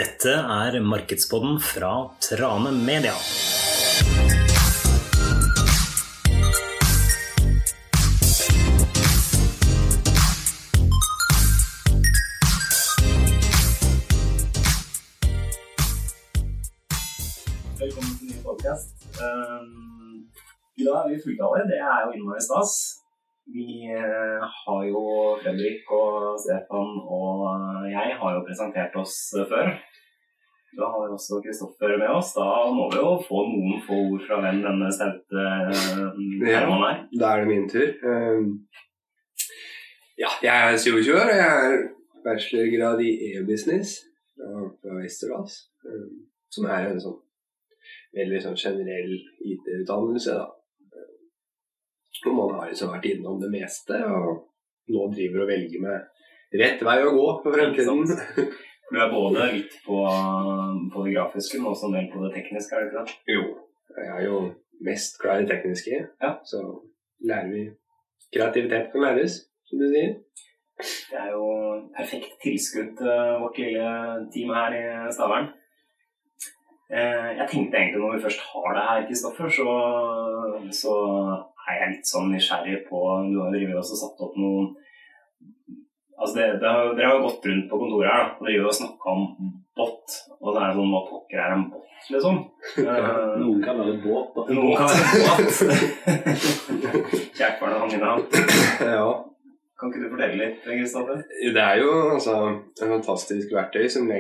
Dette Markedspodden fra Trane Media. Velkommen til en ny podcast. I dag vi fulltallet, det jo innmari stas. Vi har jo Fredrik og Stefan og jeg har jo presentert oss før. Da har vi også Kristoffer med oss. Da må vi jo få noen få ord fra hvem denne stelte Herman Da det min tur. Jeg 27 år, og jeg bachelorgrad i e-business fra Westerdals, som en sånn veldig sånn generell IT-utdannelse da. Og man har liksom vært innom det meste, og nå driver og velger med rett vei å gå på fremtiden. Du både litt på det grafiske, men også en del på det tekniske, det ikke det? Jo, jeg jo mest glad i det tekniske, så lærer vi kreativitet kan læres, som du sier. Det jo perfekt tilskudd til vårt lille team her i Stavern. Jeg tenkte egentlig når vi først har det her, Kristoffer, så jeg litt sånn nysgjerrig på, du har jo også satt opp noen, altså dere har jo gått rundt på kontoret her da, og dere har jo snakket om bot, og det sånn, hva pokker en bot, liksom? Noen kaller det båt da. Noen kaller det båt. Kjært var det han innan. Ja. Kan ikke du fortelle litt, Kristoffer? Det jo altså en fantastisk verktøy som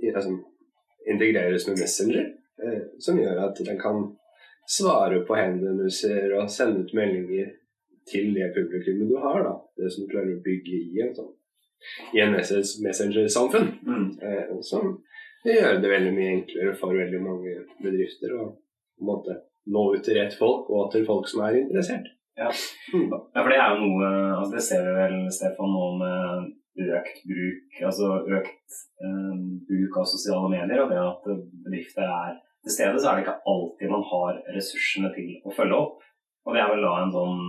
integreres med Messenger, som gjør at den kan svare på henvendelser og sende ut meldinger til det publikummet du har da. Det som du klarer å bygge i en Messenger-samfunn, som gjør det veldig mye enklere for veldig mange bedrifter å på en måte nå ut til rett folk og til folk som interessert. Ja, for det jo noe, altså det ser vi vel, Stefan, nå med økt bruk, altså økt bruk av sosiale medier, og det at bedrifter til stedet, så det ikke alltid man har ressursene til å følge opp. Og det vel da en sånn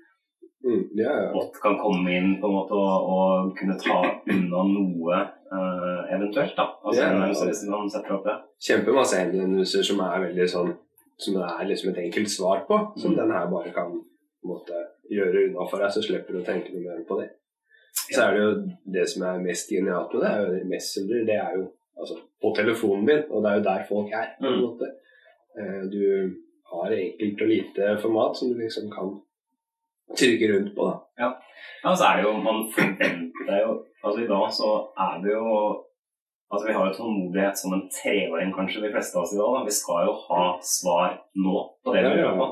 bot kan komme inn på en måte og kunne ta unna noe eventuelt da. Altså hvis man setter opp det. Kjempemasse henvendelser som veldig sånn, som det liksom et enkelt svar på, som den her bare kan på en måte gjøre unna for deg, så slipper du å tenke noe mer på det. Så det jo det som mest genialt med det, jo Messenger, det jo altså, på telefonen din, og det jo der folk på en måte. Du har enkelt og lite format som du liksom kan trykke rundt på da. Ja, så det jo, man forventer jo, altså i dag så det jo, altså vi har jo tålmodighet som en 3-åring kanskje de fleste av oss i dag da. Vi skal jo ha svar nå på det vi gjør på.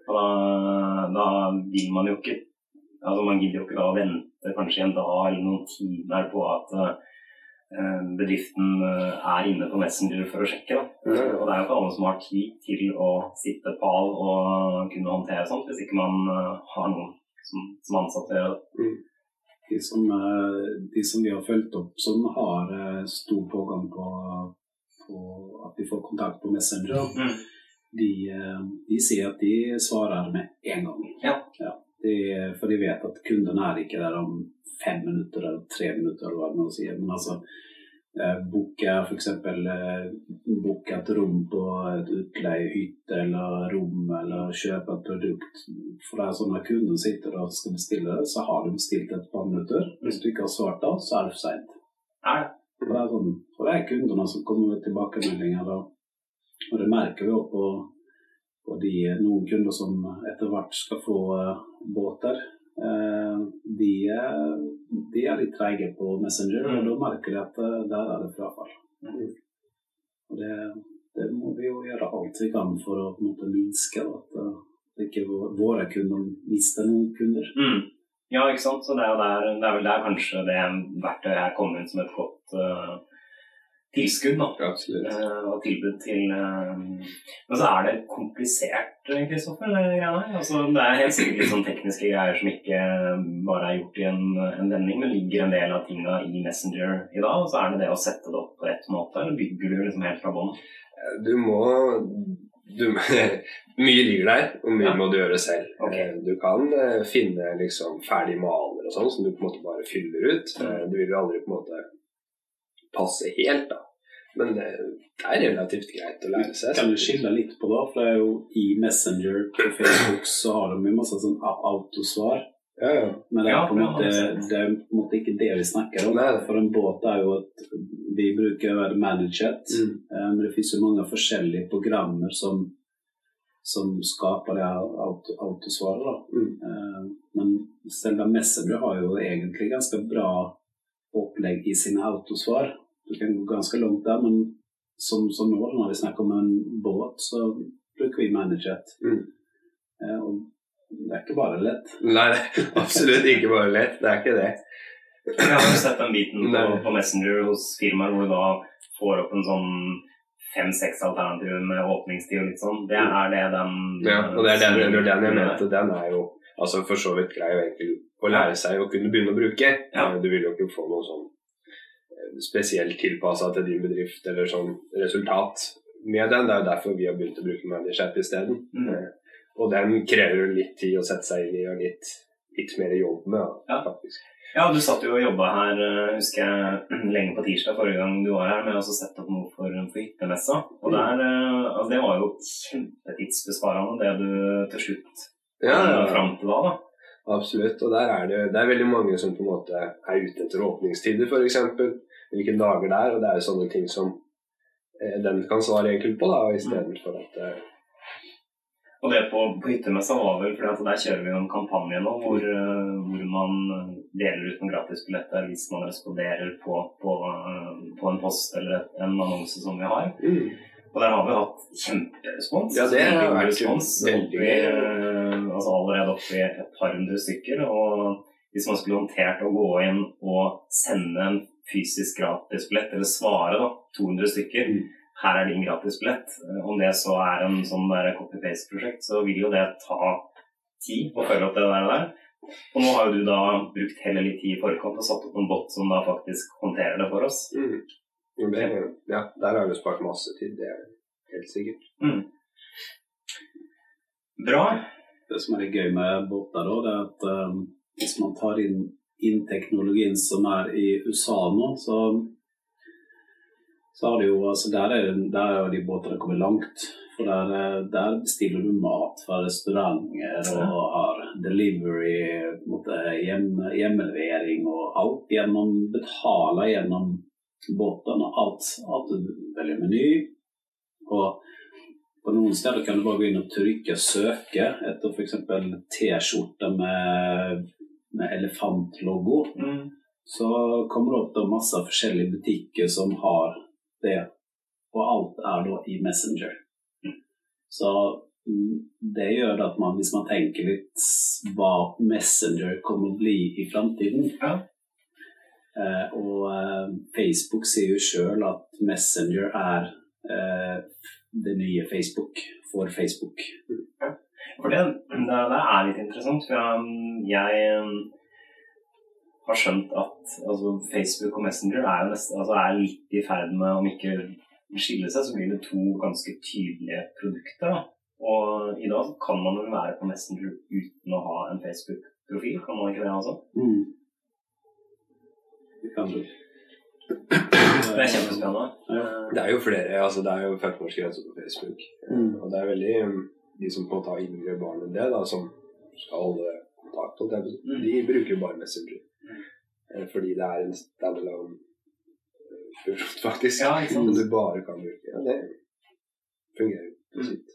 Og da vil man jo ikke, altså man gidder jo ikke da å vente kanskje en dag eller noen timer på at bedriften inne på Messenger for å sjekke da. Og det jo ikke alle som har tid til å sitte på all og kunne håndtere sånt, hvis ikke man har noen som ansatte gjør det. De som vi har følt opp, som har stor pågang på at de får kontakt på Messenger, de sier at de svarer med en gang. For de vet at kunden ikke der om 5 minutter eller 3 minutter eller hva man sier, men altså for eksempel boka et rom på et utleiehytte eller rom eller kjøpe et produkt, for det sånn at kunden sitter og skal bestille det, så har du bestilt et par minutter. Hvis du ikke har svart da, så det for sent. For det sånn, for det kundene som kommer med tilbakemeldinger da, og det merker vi også på noen kunder som etter hvert skal få båter. De litt treige på Messenger, og da merker de at der det frafall. Og det må vi jo gjøre alt vi kan for å på en måte minske, at ikke våre kunder mister noen kunder. Ja, ikke sant? Så det vel der kanskje det verktøyet kommer inn som et godt tilskudd da, og tilbud til, men så det komplisert, Kristoffer, altså, det helt sikkert litt sånn tekniske greier som ikke bare gjort i en vending, men ligger en del av tingene i Messenger i dag, og så det å sette det opp på rett måte, eller bygger du liksom helt fra bånd? Mye ligger der, og mye må du gjøre selv. Du kan finne liksom ferdige maler og sånn, som du på en måte bare fyller ut. Du vil jo aldri på en måte passe helt da. Men det relativt greit å lære seg. Kan du skille litt på det? For det jo i Messenger på Facebook så har de masse sånn autosvar. Ja. Men det på en måte ikke det vi snakker om. For en båt jo at vi bruker ManageChat, men det finnes jo mange forskjellige programmer som skaper det autosvaret. Men selv Messenger har jo egentlig ganske bra opplegg i sine autosvar. Du kan gå ganske langt der, men som nå når vi snakker om en båt, så bruker vi ManageChat. Og det ikke bare lett. Nei, absolutt ikke bare lett. Det ikke det. Jeg har jo sett den biten på Messenger hos firmaer hvor du da får opp en sånn 5-6 alternativer med åpningstid og litt sånn. Det det den... Ja, og det den jeg mente. Den jo altså for så vidt grei egentlig å lære seg å kunne begynne å bruke. Ja. Du vil jo ikke få noe sånn spesielt tilpasset til din bedrift eller sånn resultat med den. Det jo derfor vi har begynt å bruke ManageChat i stedet. Og den krever jo litt tid å sette seg inn i og litt mer jobb med, faktisk. Ja, du satt jo og jobbet her, husker jeg, lenge på tirsdag forrige gang du var her, med å sette opp noe for hyttemessa. Og altså, det var jo kjempetidsbesparende, det du til slutt frem til da. Absolutt, og der det veldig mange som på en måte ute etter åpningstider, for eksempel. Hvilke dager og det jo sånne ting som den kan svare enkelt på, da, i stedet for at... Og det på hyttemessa var vel, for der kjører vi jo en kampanje nå, hvor man deler ut en gratisbilletter hvis man responderer på en post eller en annonse som vi har. Og der har vi hatt kjemperespons. Ja, det har vært veldig altså allerede oppe i et par hundre stykker, og hvis man skulle håndtert å gå inn og sende en fysisk gratisbillett, eller svare da, 200 stykker, her din gratisbillett. Om det så en sånn copy-paste-prosjekt, så vil jo det ta tid å følge opp det der. Og nå har jo du da brukt heller litt tid i forkant og satt opp en bot som da faktisk håndterer det for oss. Ja, der har vi spart masse tid, det helt sikkert. Bra. Det som litt gøy med boter da, det at hvis man tar inn teknologien som i USA nå, så har det jo, altså der jo de båtene kommet langt, for der bestiller du mat fra restauranter og har delivery, hjemmelevering og alt gjennom, betaler gjennom båten og alt du velger meny, og på noen steder kan du bare gå inn og trykke søke etter for eksempel t-skjorte med elefantlogo, så kommer det opp da masse forskjellige butikker som har det, og alt da i Messenger. Så det gjør at hvis man tenker litt hva Messenger kommer å bli i fremtiden, og Facebook sier jo selv at Messenger det nye Facebook for Facebook. For det litt interessant, for jeg har skjønt at Facebook og Messenger jo nesten, litt i ferd med, om ikke skille seg, så blir det to ganske tydelige produkter. Da. Og i dag kan man vel være på Messenger uten å ha en Facebook-profil, kan man ikke det altså? Det kan du. Det kjempespennende. Det jo flere, det jo 15-årsgrense på Facebook. Og det veldig de som på en måte har yngre barn enn det, da, som skal holde kontakt, de bruker bare Messenger. Fordi det en standalone produkt, faktisk. Ja, ikke sant? Du bare kan bruke. Ja, det fungerer på sitt.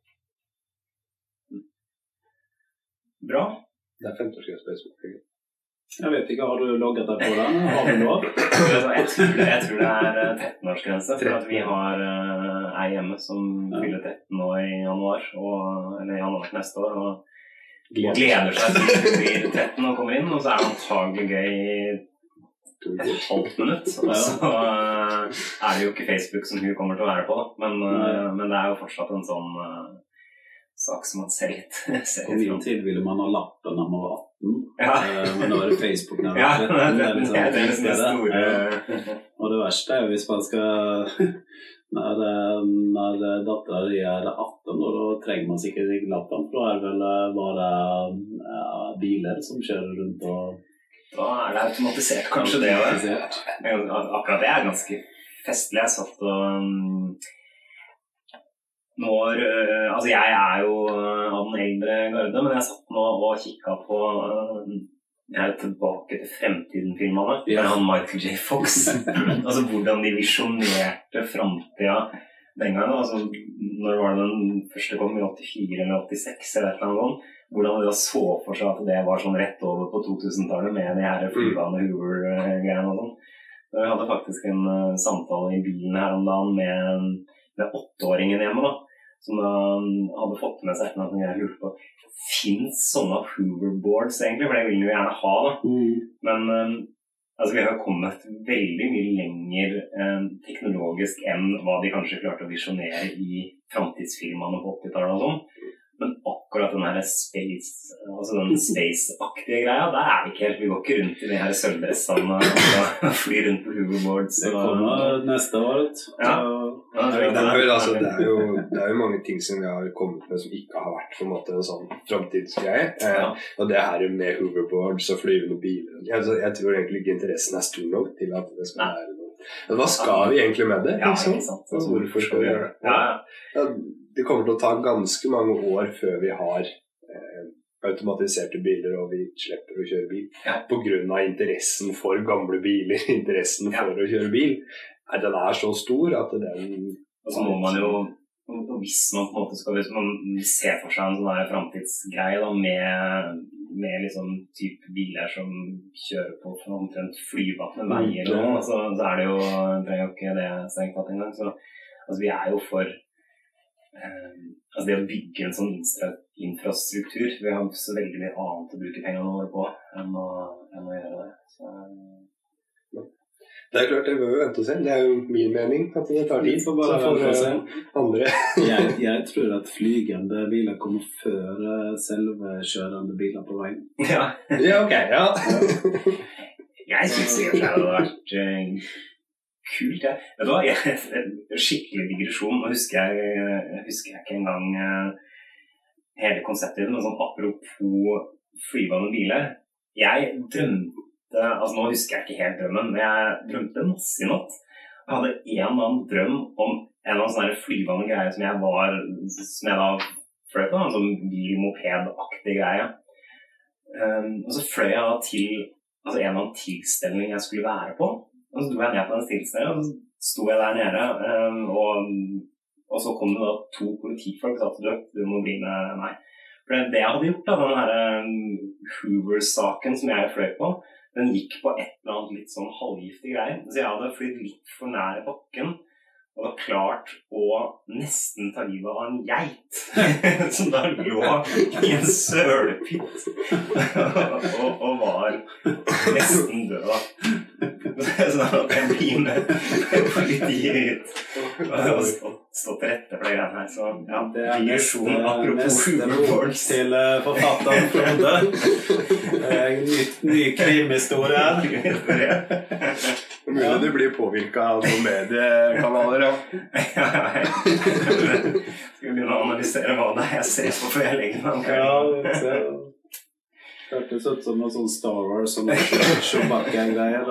Bra. Det 15-årsgrense på Facebook. Jeg vet ikke, har du logget deg på den? Har du lov? Jeg tror det 13-årsgrense, for at vi har ei hjemme som fyller 13 nå i januar, eller januar neste år, og gleder seg til å bli 13 og kommer inn, og så det antagelig gøy i 12 minutter. Og så det jo ikke Facebook som hun kommer til å være på, men det jo fortsatt en sånn sak som man ser litt. På min tid ville man ha lappen når man var 18, men nå det Facebook når man var 13. Det liksom det store. Og det verste hvis man skal... Når datteren din 18, og da trenger man sikkert ikke lappen, for det vel bare biler som kjører rundt og... Da det automatisert kanskje det også. Akkurat det ganske festlig. Jeg satt og altså jeg jo av den eldre garde, men jeg satt nå og kikket på jeg tilbake til Fremtiden-filmene med han Michael J. Fox. Altså hvordan de visjonerte fremtiden den gangen. Altså, når var det den første kom i 84 eller 86 eller et eller annet sånt. Hvordan de da så for seg at det var sånn rett over på 2000-tallet med de her flyvende Hoover-greiene og sånn. Jeg hadde faktisk en samtale i bilen her om dagen med 8-åringen hjemme da. Som da hadde fått med seg noe jeg lurte på. Finns sånne hoverboards egentlig? For det vil vi gjerne ha da. Men altså, vi har kommet veldig mye lenger teknologisk enn hva de kanskje klarte å visionere i fremtidsfilmene på 80-tallet og sånn. Men akkurat den her space, altså den space-aktige greia, der vi ikke helt. Vi går ikke rundt i de her sølvdressene og flyr rundt på hoverboards. Det kommer neste år. Det er jo mange ting som vi har kommet med som ikke har vært på en måte en sånn fremtidsgreie. Og det her med hoverboards og flyvende biler. Jeg tror egentlig ikke interessen er stor nok til at det skal være noe. Men hva skal vi egentlig med det? Ikke sant? Altså, hvorfor skal vi gjøre det? Det kommer til å ta ganske mange år før vi har automatiserte biler og vi slipper å kjøre bil. På grunn av interessen for gamle biler, interessen for å kjøre bil. Den er så stor at den... Og så må man jo, hvis man på en måte skal man se for seg en sånn der fremtidsgreie da, med liksom type biler som kjører på omtrent flyvende veier, så er det jo, trenger jo ikke det strengt tatt engang. Så altså, vi er jo for altså det å bygge en sånn infrastruktur. Vi har så veldig mye annet å bruke pengene våre på enn å gjøre det. Så... Det er klart, det bør jo vente og se. Det er jo min mening at det tar tid for andre. Jeg tror at flygende biler kommer før selvkjørende biler på veien. Ja, ok, Jeg synes det hadde vært kult, Vet du hva, skikkelig digresjon. Nå husker jeg ikke engang hele konseptet, men sånn apropos flyvende biler. Jeg drømte, altså nå husker jeg ikke helt drømmen, men jeg drømte masse i natt. Jeg hadde en eller annen drøm om en eller annen sånn flyvende greie som jeg da fløy på, en sånn bil-moped-aktig greie. Og så fløy jeg da til en eller annen tilstelning jeg skulle være på. Og så dro jeg ned på den stilsnøret, og så sto jeg der nede, og så kom det da 2 politifolk og sa at du må bli med meg. For det jeg hadde gjort da, den her Hoover-saken som jeg fløy på, den gikk på et eller annet litt sånn halvgiftig greier. Så jeg hadde flytt litt for nære bakken, og var klart å nesten ta livet av en geit, som da lå i en sølepitt, og var nesten død da. Så da hadde jeg bli med politiet ut, og stått til rette for det greiene her. Så det er neste bok til forfatteren Frode. Ny krimhistorie. Mulig du blir påvirket av noen mediekanaler, Skal vi begynne å analysere hva det er jeg ser på før jeg legger meg? Det ser hørtes ut som noe sånn Star Wars som Chewbacca-greier.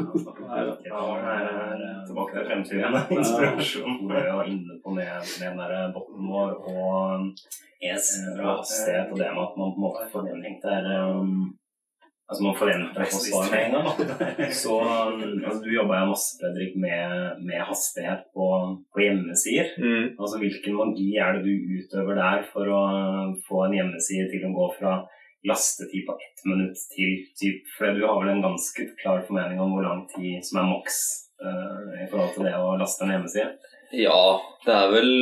Tilbake til fremtiden, inspirasjon. Hvor jeg var inne på med den der botten vår og hastighet og det med at man på en måte forventer altså man forventer å få svar med en gang. Så altså, du jobber jo masse, Fredrik, med hastighet på hjemmesider. Altså hvilken magi er det du utøver der for å få en hjemmeside til å gå fra lastetid på 1 minutt til for du har vel en ganske klar formening om hvor lang tid som er maks i forhold til det å laste en hjemmeside? Ja, det er vel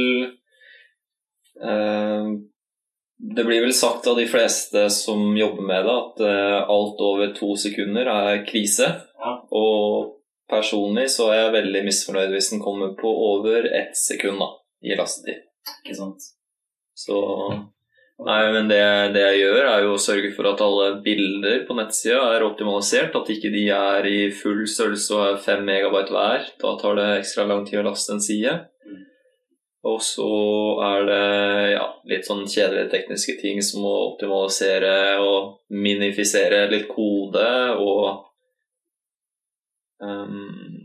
det blir vel sagt av de fleste som jobber med det at alt over 2 sekunder er krise. Og personlig så er jeg veldig misfornøyd hvis den kommer på over 1 sekund da, i lastetid. Ikke sant? Så nei, men det jeg gjør er jo å sørge for at alle bilder på nettsida er optimalisert, at ikke de er i full størrelse og er 5 megabyte hver. Da tar det ekstra lang tid å laste en side. Og så er det litt sånn kjedelige tekniske ting som å optimalisere og minifisere litt kode og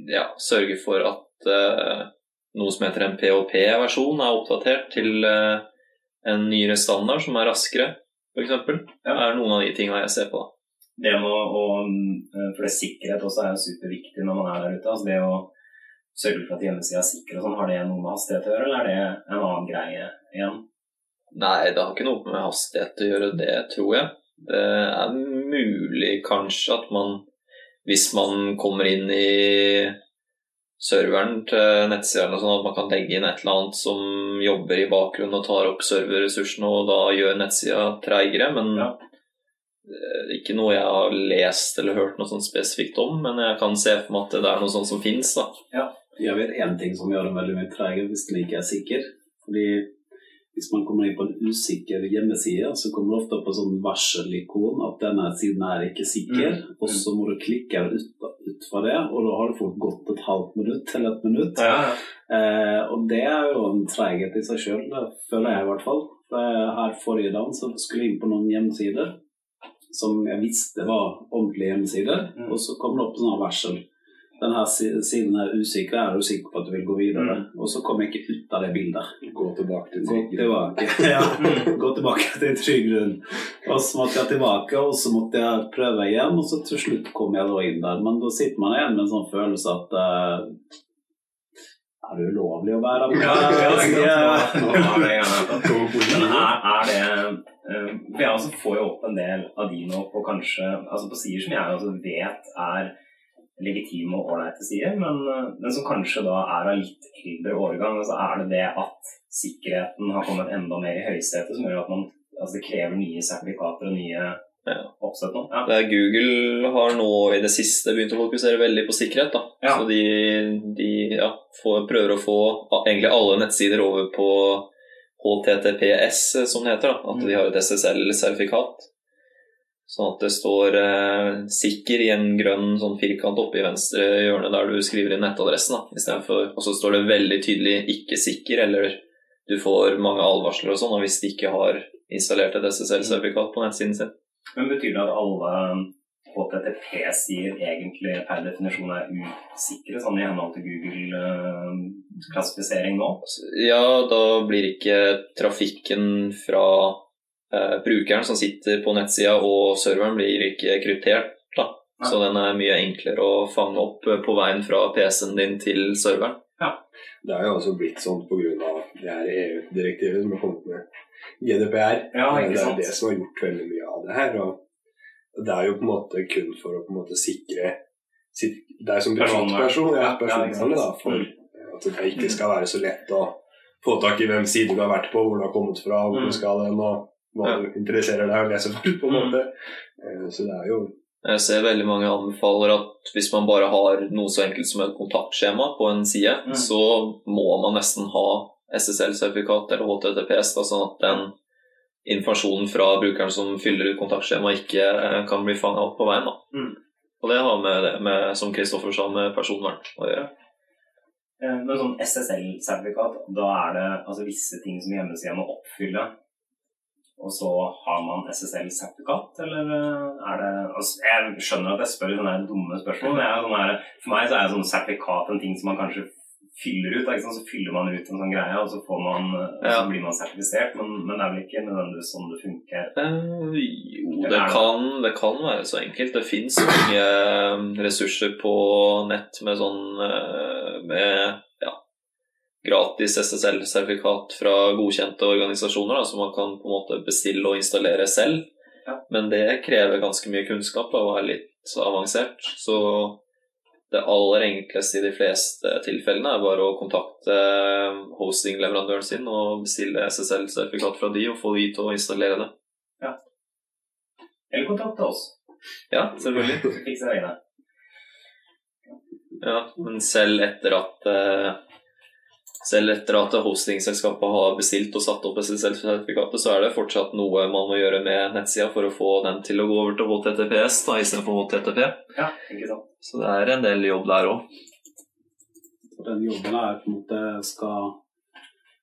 sørge for at noe som heter en POP-versjon oppdatert til en nyere standard som raskere, for eksempel. Det noen av de tingene jeg ser på. Det for det sikkerhet også jo superviktig når man der ute. Altså det å sørge for at hjemmesiden sikker og sånn, har det noe med hastighet å gjøre, eller det en annen greie igjen? Nei, det har ikke noe med hastighet å gjøre, det tror jeg. Det mulig kanskje at hvis man kommer inn i serveren til nettsiden og sånn, at man kan legge inn et eller annet som jobber i bakgrunnen og tar opp serverressursene og da gjør nettsiden treigere, men ikke noe jeg har lest eller hørt noe sånn spesifikt om, men jeg kan se for meg at det noe sånt som finnes da. Ja, jeg vet en ting som gjør det veldig mye treigere hvis den ikke sikker, fordi hvis man kommer inn på en usikker hjemmeside, så kommer det ofte opp på sånn varselikon at denne siden ikke sikker, og så må du klikke ut fra det, og da har du fått gått et halvt minutt eller et minutt. Og det jo en treighet i seg selv, det føler jeg i hvert fall. Her forrige dag så skulle jeg inn på noen hjemmesider som jeg visste var ordentlige hjemmesider, og så kom det opp sånn varsel. Denne siden usikker, du sikker på at du vil gå videre? Og så kom jeg ikke ut av det bildet. Gå tilbake til trygg grunn. Gå tilbake til trygg grunn. Og så måtte jeg tilbake, og så måtte jeg prøve igjen, og så til slutt kom jeg da inn der. Men da sitter man igjen med en sånn følelse at det ulovlig å være med? Men jeg også får jo opp en del av de nå på kanskje, altså på sider som jeg også vet legitime og ålreite sider, men som kanskje da av litt eldre årgang, altså det at sikkerheten har kommet enda mer i høysetet, som gjør at det krever nye sertifikater og nye oppsett nå. Google har nå i det siste begynt å fokusere veldig på sikkerhet da. Så de prøver å få egentlig alle nettsider over på HTTPS som det heter da, at de har et SSL-sertifikat. Sånn at det står sikker i en grønn sånn firkant oppe i venstre hjørne der du skriver inn nettadressen da, i stedet for, og så står det veldig tydelig ikke sikker, eller du får mange advarsler og sånn hvis de ikke har installert et SSL-sertifikat på nettsiden sin. Men betyr det at alle HTTP-sider egentlig per definisjon usikre, sånn i henhold til Google-klassifisering nå? Ja, da blir ikke trafikken fra brukeren som sitter på nettsida og serveren blir ikke kryptert da. Så den mye enklere å fange opp på veien fra PC-en din til serveren. Det jo også blitt sånn på grunn av det her EU-direktivet som har kommet med GDPR. Det det som har gjort veldig mye av det her, og det jo på en måte kun for å på en måte sikre deg som privatperson, personvernet da, for at det ikke skal være så lett å få tak i hvem side du har vært på, hvor du har kommet fra, hvor du skal den, og hva du interesserer deg å lese for på en måte. Så det jo... Jeg ser veldig mange anbefaler at hvis man bare har noe så enkelt som et kontaktskjema på en side, så må man nesten ha SSL-sertifikat eller HTTPS, da, sånn at den informasjonen fra brukeren som fyller ut kontaktskjema ikke kan bli fanget opp på veien. Da. Og det har med det, som Kristoffer sa, med personvern å gjøre. Men sånn SSL-sertifikat, da det altså visse ting som hjemmesiden må oppfylle, og så har man SSL-sertifikat, eller det... Altså, jeg skjønner at jeg spør sånne dumme spørsmål, men for meg så det sånn sertifikat en ting som man kanskje fyller ut, ikke sant? Så fyller man ut en sånn greie, og så så blir man sertifisert, men det vel ikke nødvendigvis sånn det funker? Jo, det kan være så enkelt. Det finnes mange ressurser på nett med gratis SSL-sertifikat fra godkjente organisasjoner da, som man kan på en måte bestille og installere selv. Men det krever ganske mye kunnskap da, og litt avansert. Så det aller enkleste i de fleste tilfellene bare å kontakte hosting-leverandøren sin og bestille SSL-sertifikat fra de og få de til å installere det. Eller kontakte oss. Ja, selvfølgelig. Så fikser jeg det. Ja, men selv etter at hostingselskapet har bestilt og satt opp SSL-sertifikatet, så det fortsatt noe man må gjøre med nettsida for å få den til å gå over til HTTPS da, i stedet for HTTP. Ja, ikke sant. Så det en del jobb der også. Den jobben på en måte skal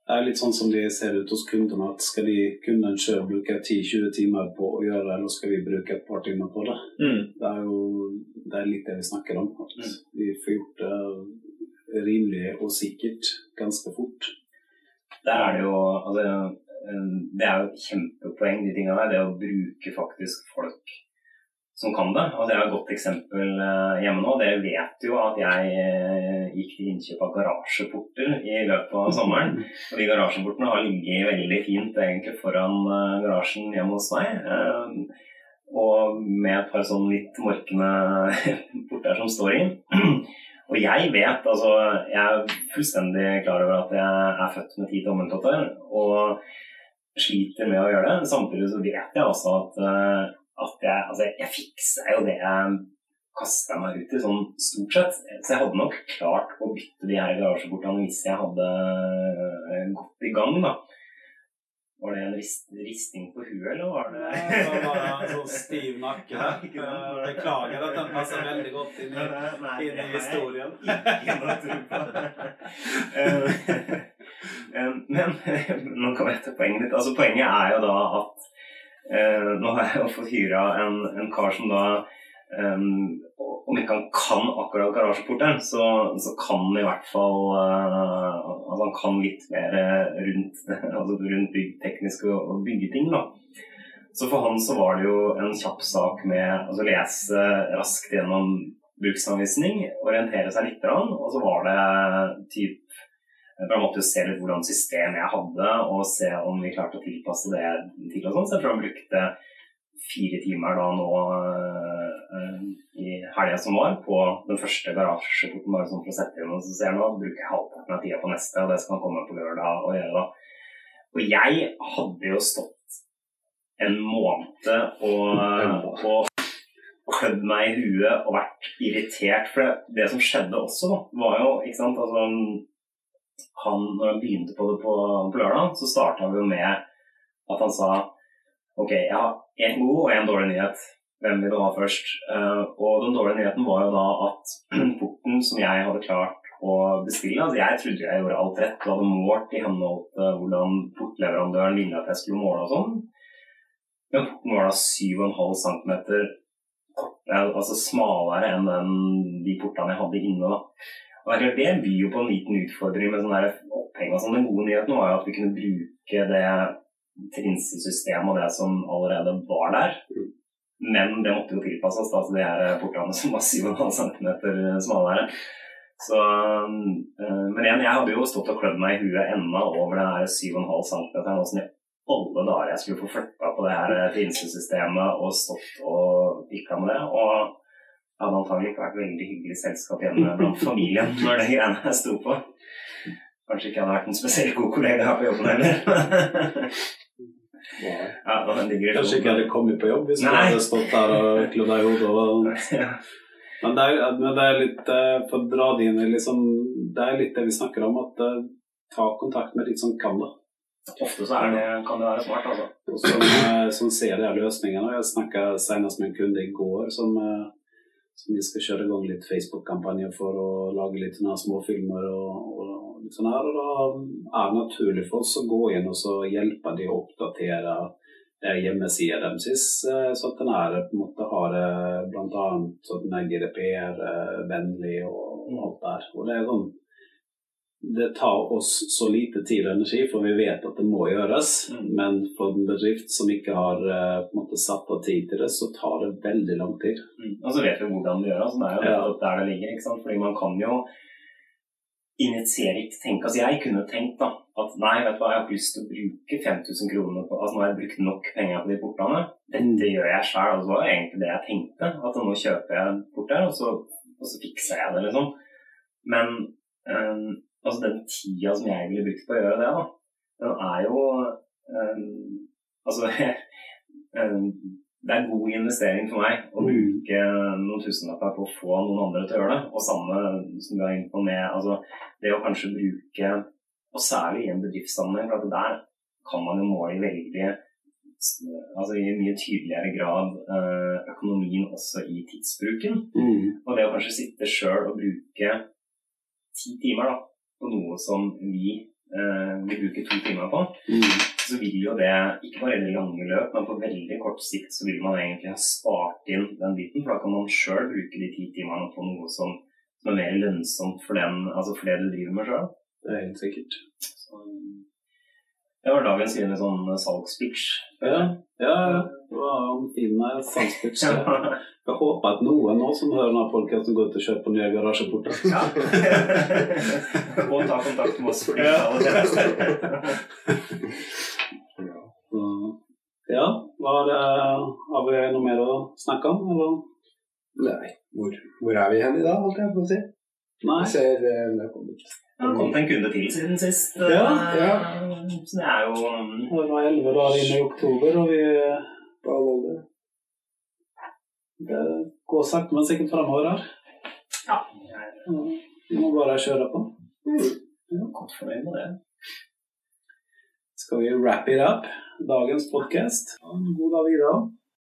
Det litt sånn som de ser ut hos kundene, at skal kunden selv bruke 10-20 timer på å gjøre det, eller skal vi bruke et par timer på det? Det litt det vi snakker om, at vi får gjort det rimelig og sikkert ganske fort. Der det jo, altså, det jo et kjempepoeng de tingene der, det å bruke faktisk folk som kan det. Og det et godt eksempel hjemme nå. Dere vet jo at jeg gikk til innkjøp av garasjeporter i løpet av sommeren. Og de garasjeportene har ligget veldig fint egentlig foran garasjen hjemme hos meg. Og med et par sånn litt morkende porter som står i. Og jeg vet, altså jeg fullstendig klar over at jeg født med 10 tommeltotter og sliter med å gjøre det. Samtidig så vet jeg også at jeg fikser jo det jeg kastet meg ut i sånn stort sett. Så jeg hadde nok klart å bytte de her garasjeportene hvis jeg hadde gått i gang da. Var det en risting på huet, eller var det? Nei, det var en sånn stiv nakke. Beklager at den passer veldig godt inn i historien. Ikke noe tro på det. Men nå kan vi etter poenget litt. Altså, poenget jo da at nå har jeg jo fått hyret en kar som da om ikke han kan akkurat garasjeporten, så kan han i hvert fall han kan litt mer rundt byggteknisk og byggeting da. Så for han så var det jo en kjapp sak med å lese raskt gjennom bruksanvisning, orientere seg litt, og så var det jeg måtte jo se litt hvordan system jeg hadde, og se om vi klarte å tilpasse det til og sånn. Så jeg tror han brukte 4 timer da nå i helgen som var på den første garasjeporten, bare sånn for å sette inn, og så ser jeg nå, bruker jeg halvparten av tida på neste, og det skal han komme på lørdag og gjøre da. Og jeg hadde jo stått en måned og klødd meg i huet og vært irritert, for det som skjedde også da, var jo, ikke sant, altså når han begynte på det på lørdag, så startet vi jo med at han sa ok, jeg har en god og en dårlig nyhet. Hvem vil du ha først? Og den dårlige nyheten var jo da at porten som jeg hadde klart å bestille, altså jeg trodde jeg gjorde alt rett, og hadde målt i henhold til hvordan portleverandøren ville at jeg skulle måle og sånn. Men porten var da 7,5 centimeter altså smalere enn de portene jeg hadde inne da. Og det byr jo på en liten utfordring med sånne der oppheng og sånn. Den gode nyheten var jo at vi kunne bruke det trinselsystemet og det som allerede var der. Men det måtte jo tilpasses da, så det portene som var 7,5 centimeter smalere. Så, men igjen, jeg hadde jo stått og klødd meg i huet enda over det her 7,5 centimeter, og sånn i alle dager jeg skulle få flyttet på det her trinselsystemet og stått og pikket med det, og det hadde antagelig ikke vært veldig hyggelig selskap hjemme blant familien når det greiene jeg sto på. Kanskje ikke hadde vært en spesielt god kollega her på jobben heller. Ja, kanskje ikke hadde kommet på jobb hvis du hadde stått der og klødd deg i hodet. Men det litt, for å dra det inn, liksom, det litt det vi snakker om, at ta kontakt med de som kan det. Ofte så kan det være smart, altså. Som ser de løsningene. Jeg snakket senest med en kunde i går som vi skal kjøre i gang litt Facebook-kampanjer for å lage litt sånne småfilmer og litt sånn her, og da det naturlig for oss å gå inn og så hjelpe de å oppdatere hjemmesiden deres, så at den på en måte har blant annet så at den GDPR-vennlig og alt der, og det sånn det tar oss så lite tid og energi, for vi vet at det må gjøres, men for en bedrift som ikke har på en måte satt av tid til det, så tar det veldig lang tid. Og så vet vi hvordan det gjør, altså det jo der det ligger, ikke sant? Fordi man kan jo initiere ikke tenke, altså jeg kunne tenkt da, at nei, vet du hva, jeg har lyst til å bruke 5.000 kroner på, altså nå har jeg brukt nok penger på de portene, dette gjør jeg selv, altså det var egentlig det jeg tenkte, at nå kjøper jeg porter, og så fikser jeg det liksom. Men altså den tida som jeg ville brukt på å gjøre det da, den jo altså det en god investering for meg å bruke noen tusenlapper på å få noen andre til å gjøre det, og samme som du inne på med, altså det å kanskje bruke, og særlig i en bedriftssammenheng, for at der kan man jo måle veldig, altså i mye tydeligere grad økonomien også i tidsbruken, og det å kanskje sitte selv og bruke 10 timer da, på noe som vi vi bruker 2 timer på, så vil jo det ikke bare i lange løp, men på veldig kort sikt så vil man egentlig ha spart inn den biten, for da kan man selv bruke de 10 timene på noe som er mer lønnsomt for altså for det du driver med selv. Det helt sikkert. Så, det var dagens ene sånn salgspitch. Ja, det var en fin salgspitch. Jeg håper at noen nå som hører denne podcasten går ut og kjøper nye garasjeporter. Ja. Og ta kontakt med oss for de Ja, har vi noe mer å snakke om, eller? Nei, hvor er vi hen i dag, holdt jeg på å si? Nei. Jeg ser det har kommet. Det har kommet en kunde til siden sist. Ja. Så det er jo... Det var 11 dager inne i oktober, og vi... På alle. Det går sakte, men sikkert fremover her. Ja. Vi må bare kjøre på. Godt fornøyd med det. Skal vi wrap it up? Dagens podcast. God dag videre.